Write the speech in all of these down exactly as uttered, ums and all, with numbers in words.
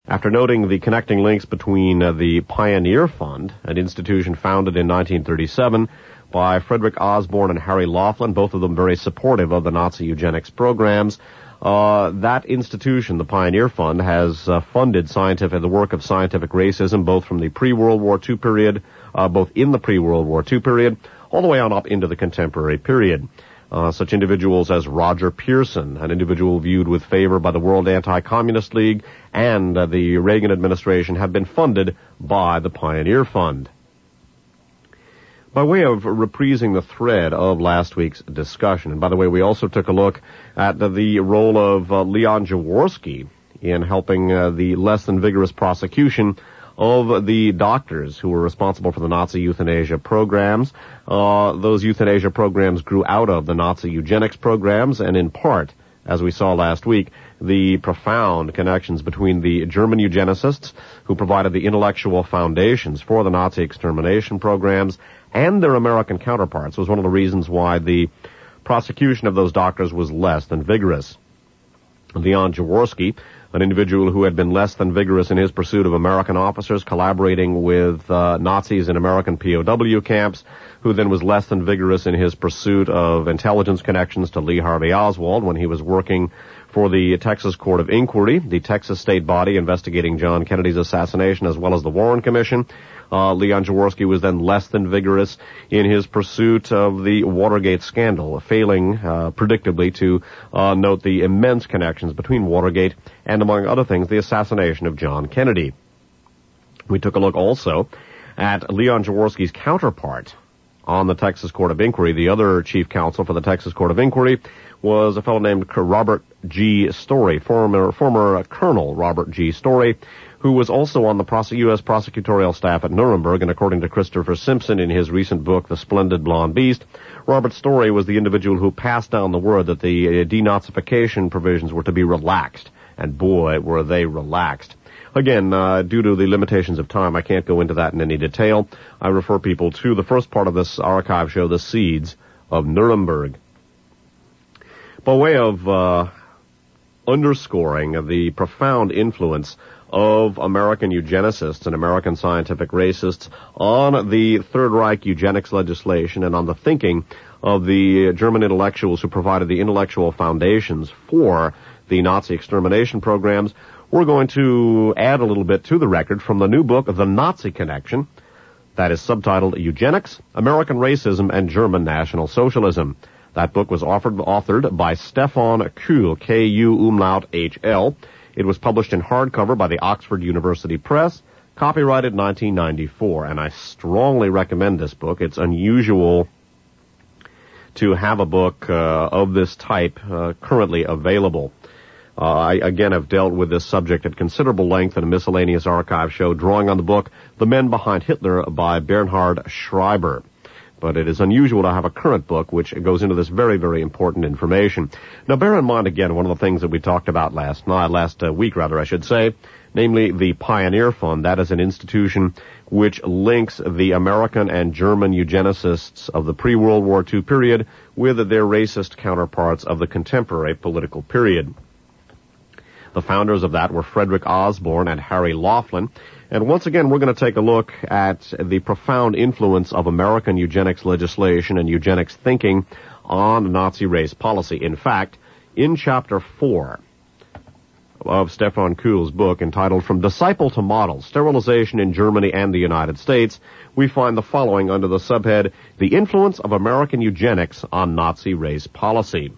After noting the connecting links between uh, the Pioneer Fund, an institution founded in nineteen thirty-seven by Frederick Osborne and Harry Laughlin, both of them very supportive of the Nazi eugenics programs, uh, that institution, the Pioneer Fund, has uh, funded scientific the work of scientific racism both from the pre-World War Two period, uh, both in the pre-World War Two period, all the way on up into the contemporary period. Uh, such individuals as Roger Pearson, an individual viewed with favor by the World Anti-Communist League and uh, the Reagan administration, have been funded by the Pioneer Fund. By way of reprising the thread of last week's discussion, and by the way, we also took a look at the, the role of uh, Leon Jaworski in helping uh, the less than vigorous prosecution of the doctors who were responsible for the Nazi euthanasia programs. Uh, those euthanasia programs grew out of the Nazi eugenics programs, and in part, as we saw last week, the profound connections between the German eugenicists who provided the intellectual foundations for the Nazi extermination programs and their American counterparts was one of the reasons why the prosecution of those doctors was less than vigorous. Leon Jaworski, an individual who had been less than vigorous in his pursuit of American officers collaborating with uh, Nazis in American P O W camps, who then was less than vigorous in his pursuit of intelligence connections to Lee Harvey Oswald when he was working for the Texas Court of Inquiry, the Texas state body investigating John Kennedy's assassination, as well as the Warren Commission. Uh, Leon Jaworski was then less than vigorous in his pursuit of the Watergate scandal, failing, uh, predictably, to uh, note the immense connections between Watergate and, among other things, the assassination of John Kennedy. We took a look also at Leon Jaworski's counterpart on the Texas Court of Inquiry. The other chief counsel for the Texas Court of Inquiry was a fellow named Robert G. Story, former former Colonel Robert G. Story, who was also on the prose- U S prosecutorial staff at Nuremberg, and according to Christopher Simpson in his recent book, The Splendid Blonde Beast, Robert Story was the individual who passed down the word that the uh, denazification provisions were to be relaxed, and boy, were they relaxed. Again, uh, due to the limitations of time, I can't go into that in any detail. I refer people to the first part of this archive show, The Seeds of Nuremberg. By way of uh, underscoring the profound influence of American eugenicists and American scientific racists on the Third Reich eugenics legislation and on the thinking of the German intellectuals who provided the intellectual foundations for the Nazi extermination programs, we're going to add a little bit to the record from the new book, The Nazi Connection, that is subtitled Eugenics, American Racism, and German National Socialism. That book was offered, authored by Stefan Kuhl, K U umlaut H L. It was published in hardcover by the Oxford University Press, copyrighted nineteen ninety-four, and I strongly recommend this book. It's unusual to have a book uh, of this type uh, currently available. Uh, I, again, have dealt with this subject at considerable length in a miscellaneous archive show, drawing on the book The Men Behind Hitler by Bernhard Schreiber. But it is unusual to have a current book which goes into this very, very important information. Now, bear in mind, again, one of the things that we talked about last night, last uh, week, rather, I should say, namely the Pioneer Fund. That is an institution which links the American and German eugenicists of the pre-World War Two period with their racist counterparts of the contemporary political period. The founders of that were Frederick Osborne and Harry Laughlin. And once again, we're going to take a look at the profound influence of American eugenics legislation and eugenics thinking on Nazi race policy. In fact, in Chapter four of Stefan Kuhl's book entitled From Disciple to Model, Sterilization in Germany and the United States, we find the following under the subhead, The Influence of American Eugenics on Nazi Race Policy.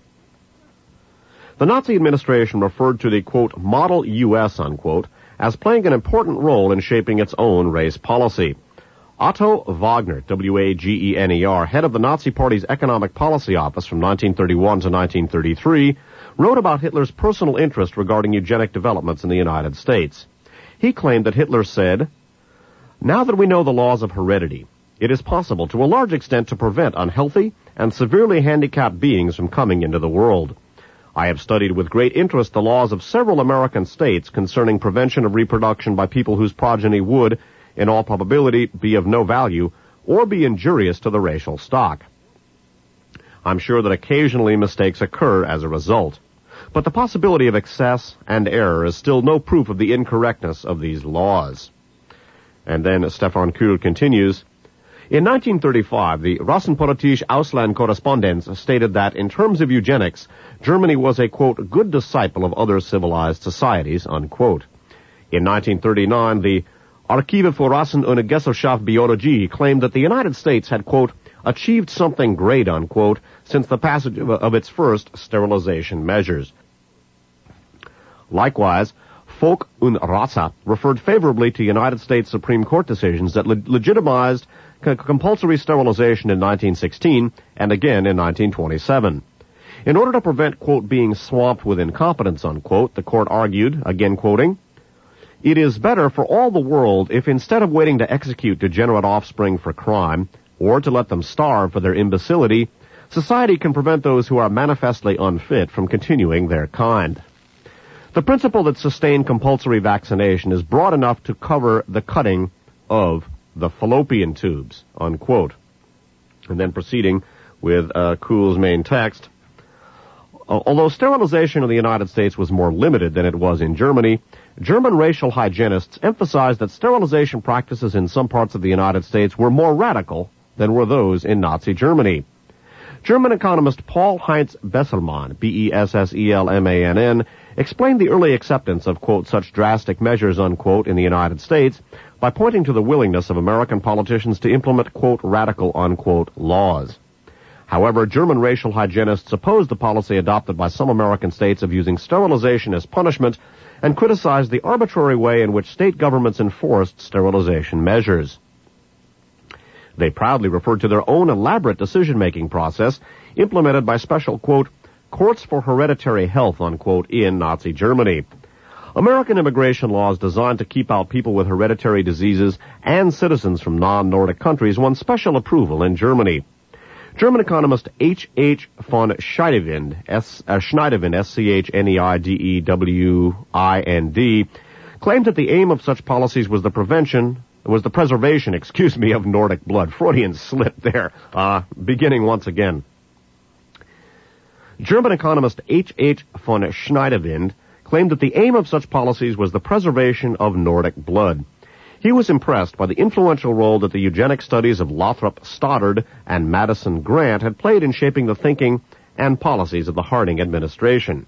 The Nazi administration referred to the, quote, model U S, unquote, as playing an important role in shaping its own race policy. Otto Wagner, W A G E N E R, head of the Nazi Party's Economic Policy Office from nineteen thirty-one to nineteen thirty-three, wrote about Hitler's personal interest regarding eugenic developments in the United States. He claimed that Hitler said, "Now that we know the laws of heredity, it is possible to a large extent to prevent unhealthy and severely handicapped beings from coming into the world. I have studied with great interest the laws of several American states concerning prevention of reproduction by people whose progeny would, in all probability, be of no value or be injurious to the racial stock. I'm sure that occasionally mistakes occur as a result. But the possibility of excess and error is still no proof of the incorrectness of these laws. And then Stefan Kuhl continues, in nineteen thirty-five, the Rassenpolitische Auslandskorrespondenz stated that, in terms of eugenics, Germany was a, quote, good disciple of other civilized societies, unquote. In nineteen thirty-nine, the Archive für Rassen und Gesellschaft Biologie claimed that the United States had, quote, achieved something great, unquote, since the passage of, of its first sterilization measures. Likewise, Volk und Rasse referred favorably to United States Supreme Court decisions that le- legitimized c- compulsory sterilization in nineteen sixteen and again in nineteen twenty-seven. In order to prevent, quote, being swamped with incompetence, unquote, the court argued, again quoting, it is better for all the world if instead of waiting to execute degenerate offspring for crime, or to let them starve for their imbecility, society can prevent those who are manifestly unfit from continuing their kind. The principle that sustained compulsory vaccination is broad enough to cover the cutting of the fallopian tubes, unquote. And then proceeding with uh, Kuhl's main text, uh, although sterilization in the United States was more limited than it was in Germany, German racial hygienists emphasized that sterilization practices in some parts of the United States were more radical than were those in Nazi Germany. German economist Paul Heinz Besselmann, B E S S E L M A N N, explained the early acceptance of, quote, such drastic measures, unquote, in the United States by pointing to the willingness of American politicians to implement, quote, radical, unquote, laws. However, German racial hygienists opposed the policy adopted by some American states of using sterilization as punishment and criticized the arbitrary way in which state governments enforced sterilization measures. They proudly referred to their own elaborate decision-making process implemented by special, quote, courts for hereditary health, unquote, in Nazi Germany. American immigration laws designed to keep out people with hereditary diseases and citizens from non-Nordic countries won special approval in Germany. German economist H. H. von Scheidewind, S, uh, Schneidewind, S C H N E I D E W I N D, claimed that the aim of such policies was the prevention, was the preservation, excuse me, of Nordic blood. Freudian slip there, uh, beginning once again. German economist H. H. von Schneidewind claimed that the aim of such policies was the preservation of Nordic blood. He was impressed by the influential role that the eugenic studies of Lothrop Stoddard and Madison Grant had played in shaping the thinking and policies of the Harding administration.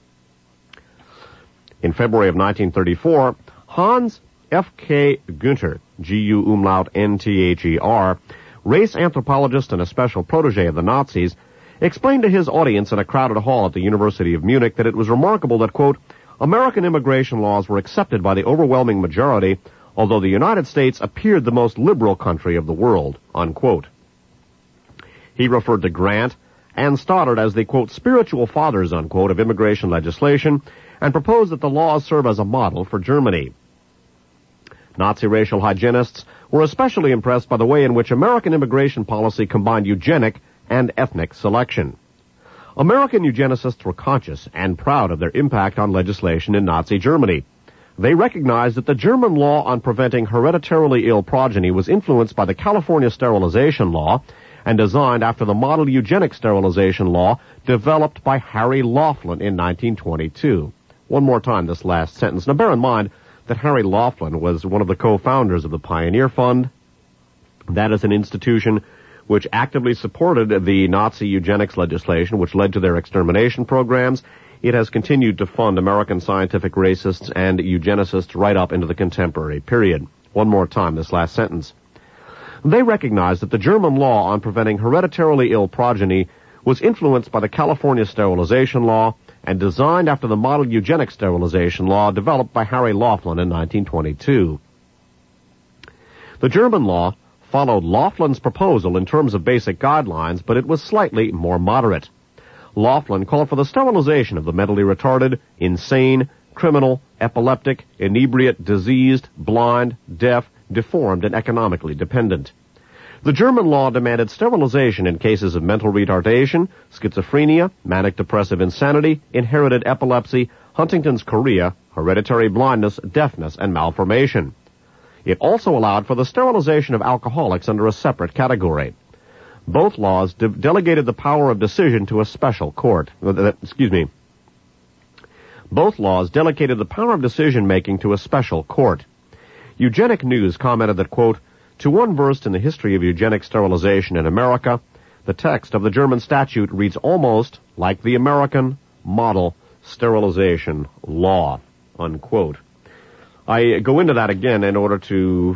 In February of nineteen thirty-four, Hans F K Günther, G U umlaut N T H E R, race anthropologist and a special protege of the Nazis, explained to his audience in a crowded hall at the University of Munich that it was remarkable that, quote, American immigration laws were accepted by the overwhelming majority, although the United States appeared the most liberal country of the world, unquote. He referred to Grant and Stoddard as the, quote, spiritual fathers, unquote, of immigration legislation, and proposed that the laws serve as a model for Germany. Nazi racial hygienists were especially impressed by the way in which American immigration policy combined eugenic and ethnic selection. American eugenicists were conscious and proud of their impact on legislation in Nazi Germany. They recognized that the German law on preventing hereditarily ill progeny was influenced by the California sterilization law and designed after the model eugenic sterilization law developed by Harry Laughlin in nineteen twenty-two. One more time, this last sentence. Now, bear in mind that Harry Laughlin was one of the co-founders of the Pioneer Fund. That is an institution which actively supported the Nazi eugenics legislation, which led to their extermination programs. It has continued to fund American scientific racists and eugenicists right up into the contemporary period. One more time, this last sentence. They recognized that the German law on preventing hereditarily ill progeny was influenced by the California sterilization law and designed after the model eugenic sterilization law developed by Harry Laughlin in nineteen twenty-two. The German law followed Laughlin's proposal in terms of basic guidelines, but it was slightly more moderate. Laughlin called for the sterilization of the mentally retarded, insane, criminal, epileptic, inebriate, diseased, blind, deaf, deformed, and economically dependent. The German law demanded sterilization in cases of mental retardation, schizophrenia, manic depressive insanity, inherited epilepsy, Huntington's chorea, hereditary blindness, deafness, and malformation. It also allowed for the sterilization of alcoholics under a separate category. Both laws de- delegated the power of decision to a special court. Uh, excuse me. Both laws delegated the power of decision-making to a special court. Eugenic News commented that, quote, to one versed in the history of eugenic sterilization in America, the text of the German statute reads almost like the American model sterilization law, unquote. I go into that again in order to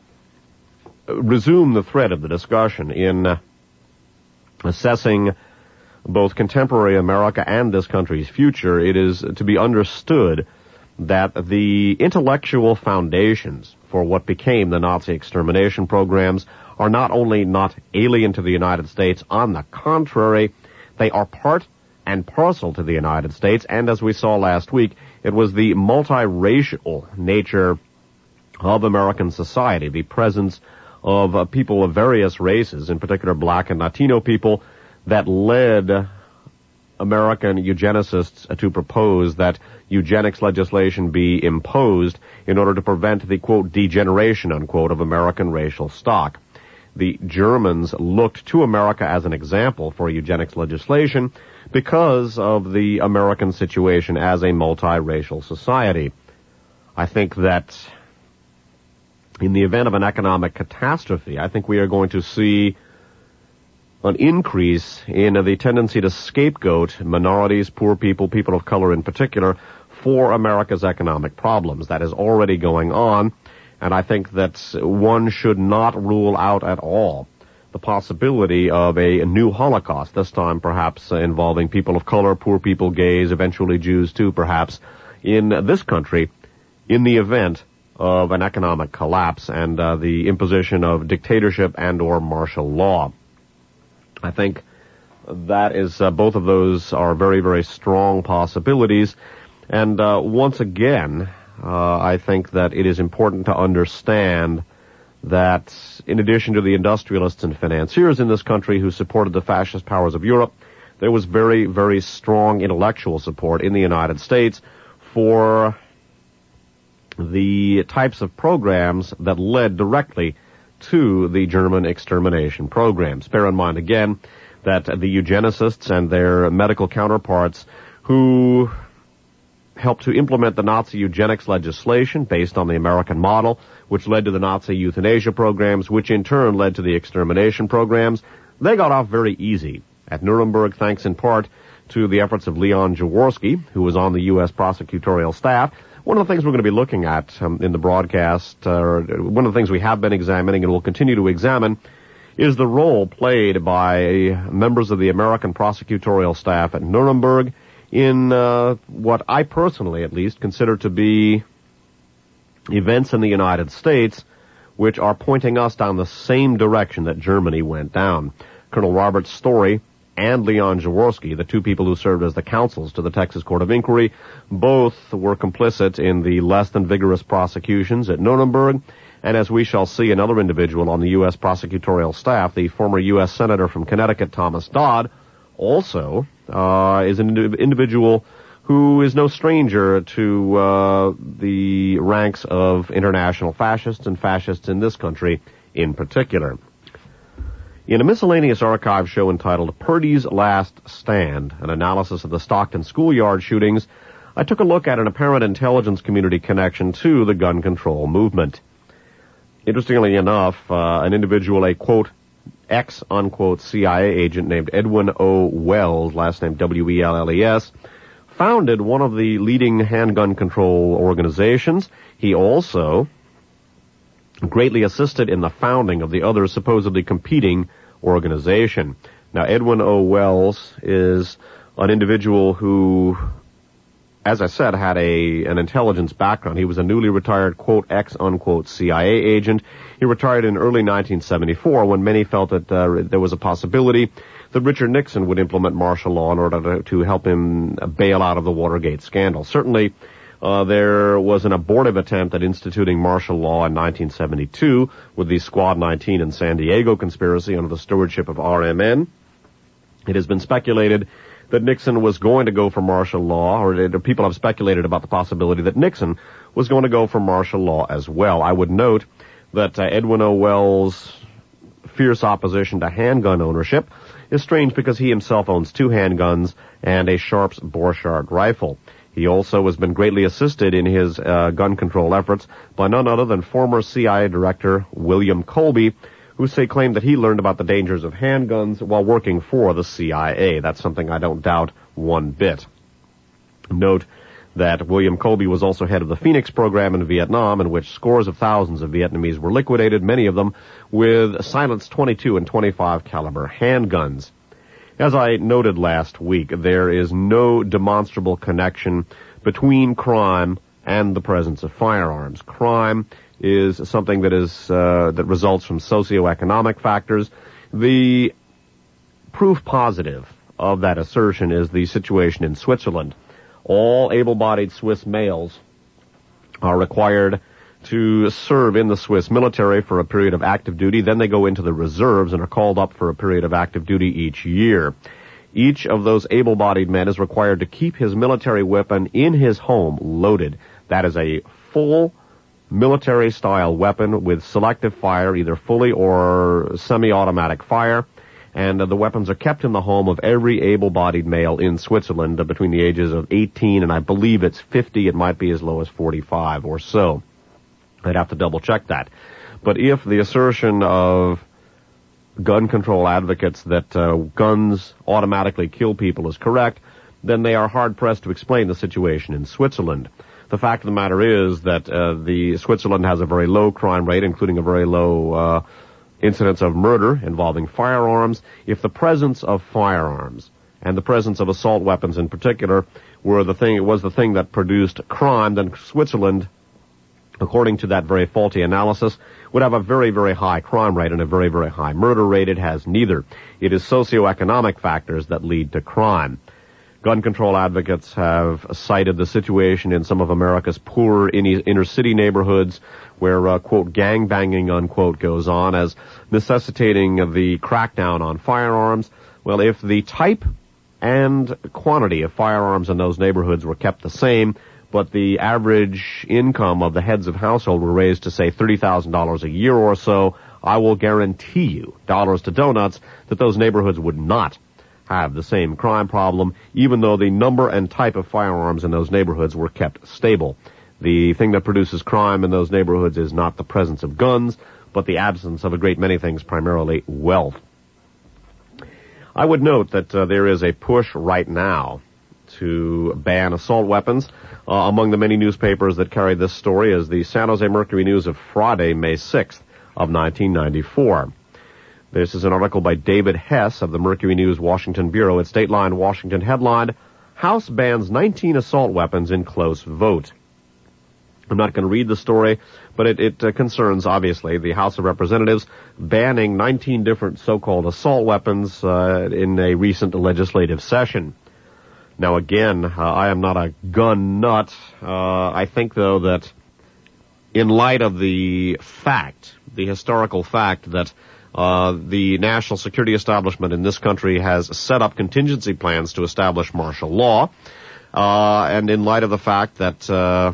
resume the thread of the discussion in uh, assessing both contemporary America and this country's future. It is to be understood that the intellectual foundations for what became the Nazi extermination programs are not only not alien to the United States, on the contrary, they are part and parcel to the United States, and as we saw last week, it was the multiracial nature of American society, the presence of uh, people of various races, in particular black and Latino people, that led American eugenicists to propose that eugenics legislation be imposed in order to prevent the, quote, degeneration, unquote, of American racial stock. The Germans looked to America as an example for eugenics legislation because of the American situation as a multiracial society. I think that in the event of an economic catastrophe, I think we are going to see an increase in the tendency to scapegoat minorities, poor people, people of color in particular, for America's economic problems. That is already going on, and I think that one should not rule out at all the possibility of a new Holocaust, this time perhaps involving people of color, poor people, gays, eventually Jews too, perhaps, in this country, in the event of an economic collapse and uh, the imposition of dictatorship and or martial law. I think that is, uh, both of those are very, very strong possibilities. And uh, once again, uh, I think that it is important to understand that in addition to the industrialists and financiers in this country who supported the fascist powers of Europe, there was very, very strong intellectual support in the United States for the types of programs that led directly to the German extermination programs. Bear in mind again that the eugenicists and their medical counterparts who helped to implement the Nazi eugenics legislation based on the American model, which led to the Nazi euthanasia programs, which in turn led to the extermination programs, they got off very easy at Nuremberg, thanks in part to the efforts of Leon Jaworski, who was on the U S prosecutorial staff. One of the things we're going to be looking at um, in the broadcast, uh, one of the things we have been examining and will continue to examine, is the role played by members of the American prosecutorial staff at Nuremberg in uh, what I personally, at least, consider to be events in the United States which are pointing us down the same direction that Germany went down. Colonel Robert Story and Leon Jaworski, the two people who served as the counsels to the Texas Court of Inquiry, both were complicit in the less than vigorous prosecutions at Nuremberg. And as we shall see, another individual on the U S prosecutorial staff, the former U S Senator from Connecticut, Thomas Dodd, also uh, is an ind- individual who is no stranger to uh, the ranks of international fascists and fascists in this country in particular. In a miscellaneous archive show entitled Purdy's Last Stand, an analysis of the Stockton schoolyard shootings, I took a look at an apparent intelligence community connection to the gun control movement. Interestingly enough, uh, an individual, a, quote, ex-unquote C I A agent named Edwin O. Wells, last name W E L L E S, founded one of the leading handgun control organizations. He also greatly assisted in the founding of the other supposedly competing organization. Now, Edwin O. Wells is an individual who, as I said, had a an intelligence background. He was a newly retired, quote, ex-unquote C I A agent. He retired in early nineteen seventy-four when many felt that uh, there was a possibility that Richard Nixon would implement martial law in order to, to help him bail out of the Watergate scandal. Certainly, Uh, there was an abortive attempt at instituting martial law in nineteen seventy-two with the Squad nineteen in San Diego conspiracy under the stewardship of R M N. It has been speculated that Nixon was going to go for martial law, or people have speculated about the possibility that Nixon was going to go for martial law as well. I would note that uh, Edwin O. Wells' fierce opposition to handgun ownership is strange because he himself owns two handguns and a Sharps Borchardt rifle. He also has been greatly assisted in his uh, gun control efforts by none other than former C I A Director William Colby, who say claimed that he learned about the dangers of handguns while working for the C I A. That's something I don't doubt one bit. Note that William Colby was also head of the Phoenix program in Vietnam, in which scores of thousands of Vietnamese were liquidated, many of them with silenced twenty-two and twenty-five caliber handguns. As I noted last week, there is no demonstrable connection between crime and the presence of firearms. Crime is something that is uh, that results from socioeconomic factors. The proof positive of that assertion is the situation in Switzerland. All able-bodied Swiss males are required to serve in the Swiss military for a period of active duty. Then they go into the reserves and are called up for a period of active duty each year. Each of those able-bodied men is required to keep his military weapon in his home loaded. That is a full military-style weapon with selective fire, either fully or semi-automatic fire. And uh, the weapons are kept in the home of every able-bodied male in Switzerland uh, between the ages of eighteen and I believe it's fifty. It might be as low as forty-five or so. I'd have to double-check that. But if the assertion of gun control advocates that uh, guns automatically kill people is correct, then they are hard-pressed to explain the situation in Switzerland. The fact of the matter is that uh, the Switzerland has a very low crime rate, including a very low uh, incidence of murder involving firearms. If the presence of firearms and the presence of assault weapons in particular were the thing, it was the thing that produced crime, then Switzerland, according to that very faulty analysis, would have a very, very high crime rate and a very, very high murder rate. It has neither. It is socioeconomic factors that lead to crime. Gun control advocates have cited the situation in some of America's poorer inner city neighborhoods where, uh, quote, gang-banging, unquote, goes on as necessitating the crackdown on firearms. Well, if the type and quantity of firearms in those neighborhoods were kept the same, but the average income of the heads of household were raised to, say, thirty thousand dollars a year or so, I will guarantee you, dollars to donuts, that those neighborhoods would not have the same crime problem, even though the number and type of firearms in those neighborhoods were kept stable. The thing that produces crime in those neighborhoods is not the presence of guns, but the absence of a great many things, primarily wealth. I would note that uh, there is a push right now to ban assault weapons. Uh, among the many newspapers that carry this story is the San Jose Mercury News of Friday, May sixth of nineteen ninety-four. This is an article by David Hess of the Mercury News Washington Bureau. It's Dateline Washington headlined, House bans nineteen assault weapons in close vote. I'm not going to read the story, but it, it uh, concerns, obviously, the House of Representatives banning nineteen different so-called assault weapons uh, in a recent legislative session. Now, again, uh, I am not a gun nut. Uh, I think, though, that in light of the fact, the historical fact that uh, the national security establishment in this country has set up contingency plans to establish martial law, uh, and in light of the fact that uh,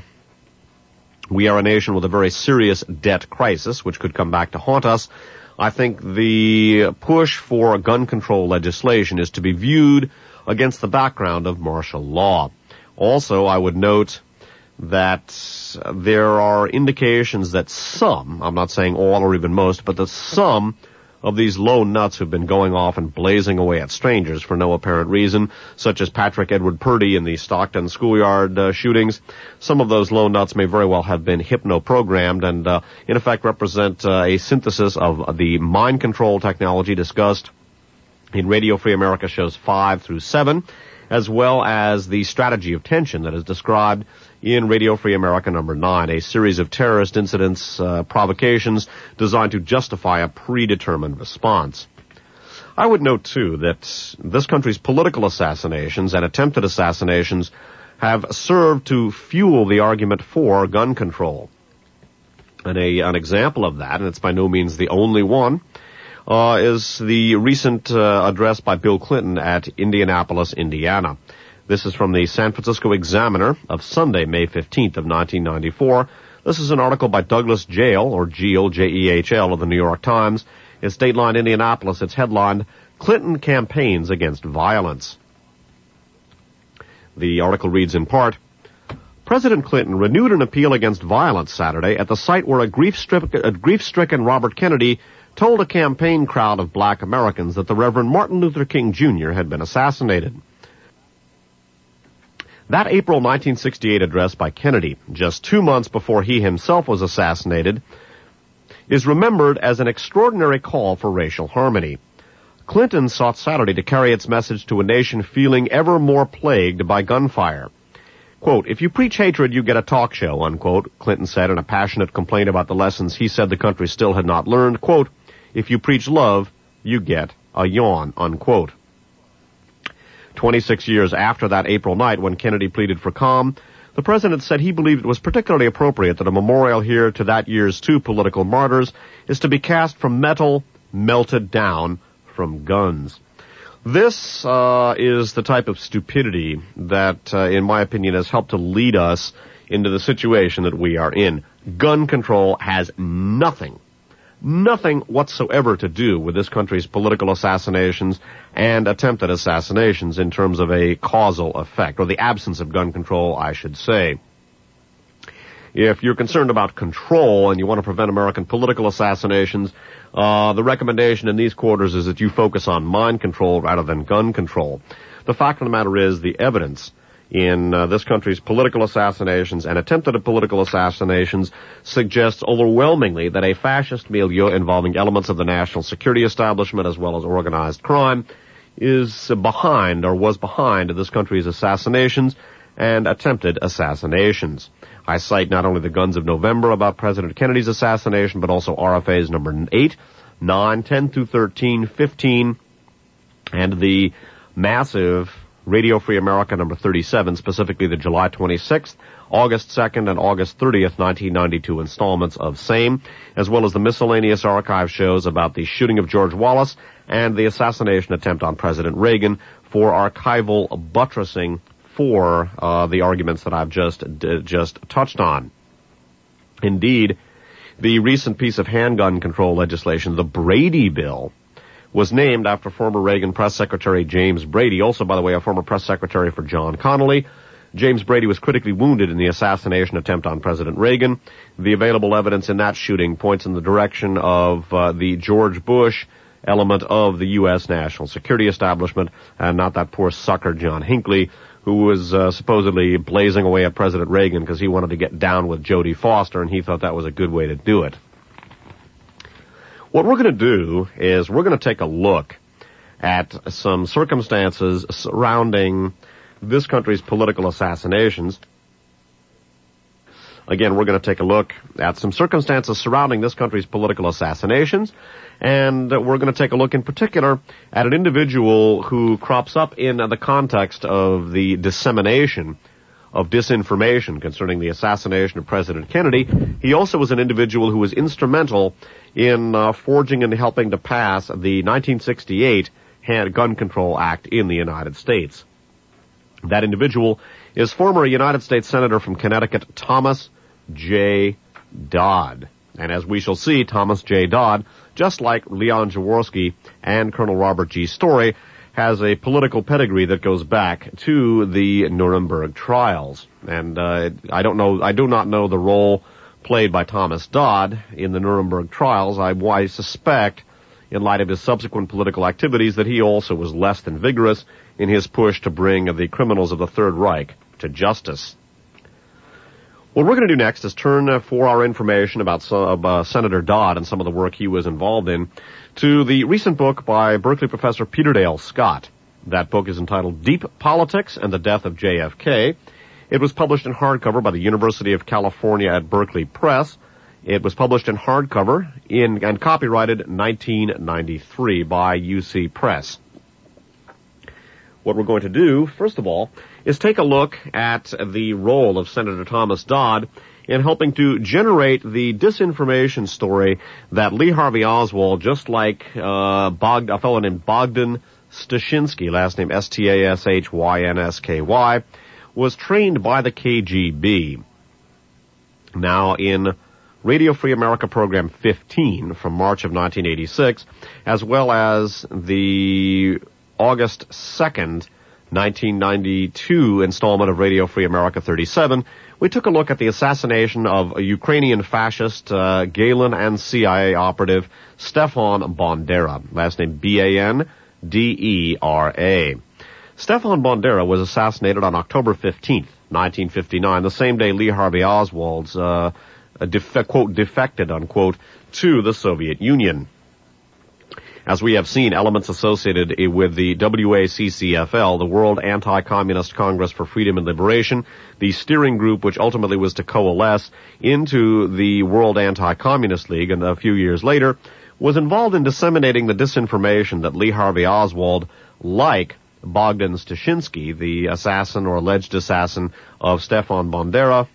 we are a nation with a very serious debt crisis, which could come back to haunt us, I think the push for gun control legislation is to be viewed against the background of martial law. Also, I would note that there are indications that some, I'm not saying all or even most, but that some of these lone nuts who've been going off and blazing away at strangers for no apparent reason, such as Patrick Edward Purdy in the Stockton schoolyard uh, shootings, some of those lone nuts may very well have been hypno-programmed and, uh, in effect, represent uh, a synthesis of the mind control technology discussed in Radio Free America shows five through seven, as well as the strategy of tension that is described in Radio Free America number nine, a series of terrorist incidents, uh, provocations designed to justify a predetermined response. I would note, too, that this country's political assassinations and attempted assassinations have served to fuel the argument for gun control. And a, an example of that, and it's by no means the only one, Uh, is the recent uh, address by Bill Clinton at Indianapolis, Indiana. This is from the San Francisco Examiner of Sunday, May fifteenth of nineteen ninety-four. This is an article by Douglas Jehl, or Jehl, J E H L, of the New York Times. It's Dateline Indianapolis. It's headlined, Clinton Campaigns Against Violence. The article reads in part, President Clinton renewed an appeal against violence Saturday at the site where a grief-stricken, a grief-stricken Robert Kennedy told a campaign crowd of black Americans that the Reverend Martin Luther King Junior had been assassinated. That April nineteen sixty-eight address by Kennedy, just two months before he himself was assassinated, is remembered as an extraordinary call for racial harmony. Clinton sought Saturday to carry its message to a nation feeling ever more plagued by gunfire. Quote, "If you preach hatred, you get a talk show," unquote, Clinton said in a passionate complaint about the lessons he said the country still had not learned. Quote, "If you preach love, you get a yawn," unquote. Twenty-six years after that April night when Kennedy pleaded for calm, the president said he believed it was particularly appropriate that a memorial here to that year's two political martyrs is to be cast from metal melted down from guns. This uh, is the type of stupidity that, uh, in my opinion, has helped to lead us into the situation that we are in. Gun control has nothing, nothing whatsoever to do with this country's political assassinations and attempted assassinations in terms of a causal effect, or the absence of gun control, I should say. If you're concerned about control and you want to prevent American political assassinations, uh, the recommendation in these quarters is that you focus on mind control rather than gun control. The fact of the matter is the evidence in uh, this country's political assassinations and attempted political assassinations suggests overwhelmingly that a fascist milieu involving elements of the national security establishment as well as organized crime is behind or was behind this country's assassinations and attempted assassinations. I cite not only the Guns of November about President Kennedy's assassination, but also R F A's number eight, nine, ten through thirteen, fifteen, and the massive Radio Free America number thirty-seven, specifically the July twenty-sixth, August second, and August thirtieth, nineteen ninety-two installments of same, as well as the miscellaneous archive shows about the shooting of George Wallace and the assassination attempt on President Reagan for archival buttressing for uh, the arguments that I've just d- just touched on. Indeed, the recent piece of handgun control legislation, the Brady Bill, was named after former Reagan Press Secretary James Brady, also, by the way, a former press secretary for John Connally. James Brady was critically wounded in the assassination attempt on President Reagan. The available evidence in that shooting points in the direction of uh, the George Bush element of the U S national security establishment, and not that poor sucker John Hinckley, who was uh, supposedly blazing away at President Reagan because he wanted to get down with Jodie Foster, and he thought that was a good way to do it. What we're going to do is we're going to take a look at some circumstances surrounding this country's political assassinations. Again, we're going to take a look at some circumstances surrounding this country's political assassinations, and we're going to take a look in particular at an individual who crops up in the context of the dissemination of disinformation concerning the assassination of President Kennedy. He also was an individual who was instrumental in uh, forging and helping to pass the nineteen sixty-eight Gun Control Act in the United States. That individual is former United States Senator from Connecticut, Thomas J. Dodd. And as we shall see, Thomas J. Dodd, just like Leon Jaworski and Colonel Robert G. Story, has a political pedigree that goes back to the Nuremberg trials. And uh, I don't know, I do not know the role played by Thomas Dodd in the Nuremberg trials. I, I suspect, in light of his subsequent political activities, that he also was less than vigorous in his push to bring the criminals of the Third Reich to justice. What we're going to do next is turn uh, for our information about some, uh, Senator Dodd and some of the work he was involved in to the recent book by Berkeley professor Peter Dale Scott. That book is entitled Deep Politics and the Death of J F K. It was published in hardcover by the University of California at Berkeley Press. It was published in hardcover in and copyrighted nineteen ninety-three by U C Press. What we're going to do, first of all, is take a look at the role of Senator Thomas Dodd in helping to generate the disinformation story that Lee Harvey Oswald, just like uh, Bog- a fellow named Bogdan Stashinsky, last name S T A S H Y N S K Y, was trained by the K G B. Now, in Radio Free America Program fifteen from March of nineteen eighty-six, as well as the August second, nineteen ninety-two installment of Radio Free America thirty-seven, we took a look at the assassination of a Ukrainian fascist, uh, Galen and C I A operative Stefan Bandera, last name B A N D E R A. Stefan Bandera was assassinated on October fifteenth, nineteen fifty-nine, the same day Lee Harvey Oswald's, uh, def- quote, defected, unquote, to the Soviet Union. As we have seen, elements associated with the W A C C F L, the World Anti-Communist Congress for Freedom and Liberation, the steering group which ultimately was to coalesce into the World Anti-Communist League, and a few years later, was involved in disseminating the disinformation that Lee Harvey Oswald, like Bogdan Stashinsky, the assassin or alleged assassin of Stefan Bandera,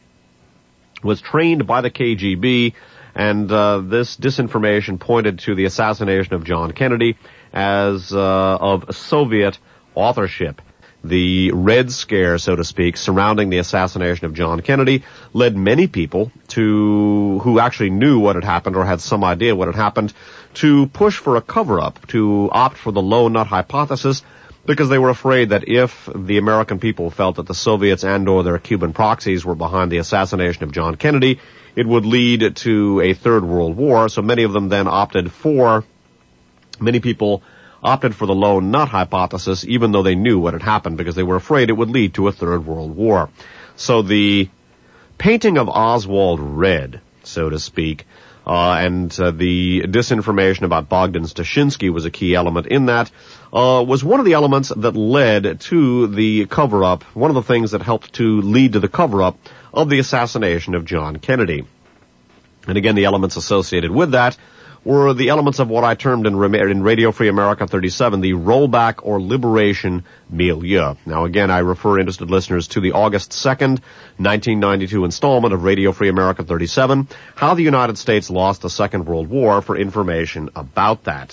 was trained by the K G B, and uh, this disinformation pointed to the assassination of John Kennedy as uh, of Soviet authorship. The Red Scare, so to speak, surrounding the assassination of John Kennedy led many people to, who actually knew what had happened or had some idea what had happened, to push for a cover-up, to opt for the lone nut hypothesis, because they were afraid that if the American people felt that the Soviets and or their Cuban proxies were behind the assassination of John Kennedy, it would lead to a third world war. So many of them then opted for, many people opted for the lone nut hypothesis, even though they knew what had happened, because they were afraid it would lead to a third world war. So the painting of Oswald red, so to speak, uh, and uh, the disinformation about Bogdan Stashinsky was a key element in that, uh, was one of the elements that led to the cover-up, one of the things that helped to lead to the cover-up of the assassination of John Kennedy. And again, the elements associated with that were the elements of what I termed in, in Radio Free America thirty-seven, the rollback or liberation milieu. Now again, I refer interested listeners to the August second, nineteen ninety-two installment of Radio Free America thirty-seven, How the United States Lost the Second World War, for information about that.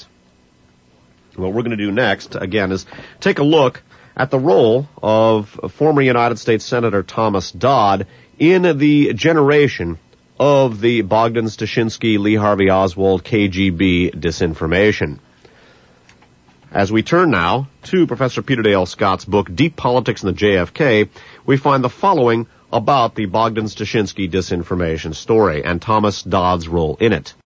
What we're going to do next, again, is take a look at the role of former United States Senator Thomas Dodd in the generation of the Bogdan Stashinsky, Lee Harvey Oswald, K G B disinformation. As we turn now to Professor Peter Dale Scott's book, Deep Politics in the J F K, we find the following about the Bogdan Stashinsky disinformation story and Thomas Dodd's role in it.